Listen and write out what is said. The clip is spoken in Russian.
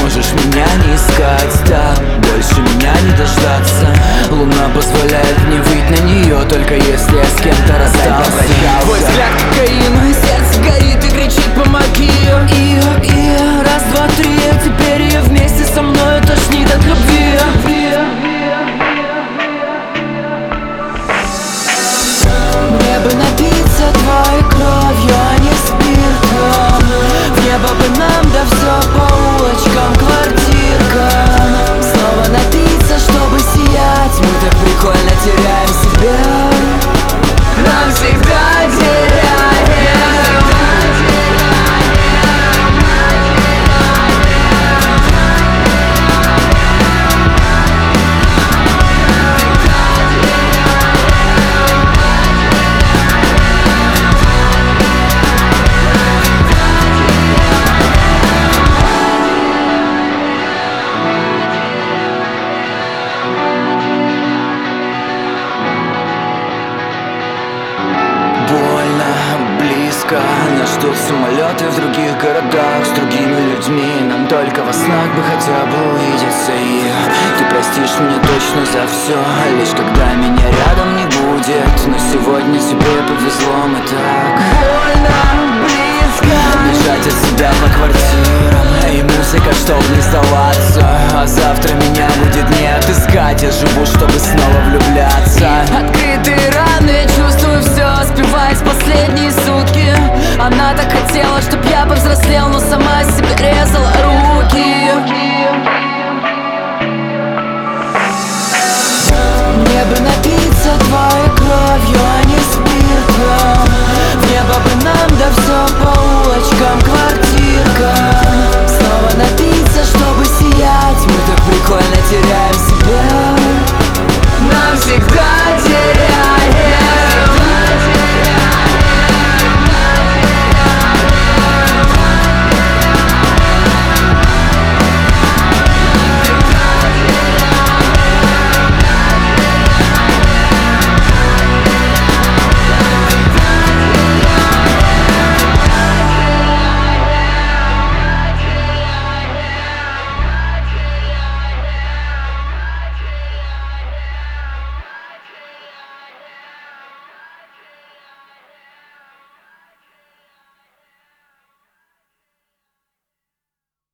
можешь меня не искать. Да, больше меня не дождаться. Луна позволяет мне выйти на нее, только если я с кем-то расстался. Твой взгляд кокаин, сердце горит и кричит помоги. И раз, два, три, теперь ее вместе со мной тошнит от любви. Мне бы напиться твоей кровью, а не спиртом. В небо бы нам, да все по улочкам, квартиркам. Снова напиться, чтобы сиять. Мы так прикольно теряем себя. Нам всегда теряем. Нас ждут самолеты в других городах с другими людьми. Нам только во снах бы хотя бы увидеться. И ты простишь мне точно за все, лишь когда меня рядом не будет. Но сегодня тебе повезло, мы так больно близко. Бежать от себя по квартирам, и музыка, чтоб не сдаваться. А завтра меня будет не отыскать. Я живу, чтобы снова влюбляться. Открытые раны, чувствую все, спиваясь последние сутки. Она так хотела, чтоб я повзрослел, но сама себе резала руки. Мне бы напиться твоей кровью, а не спиртом. В небо бы нам, да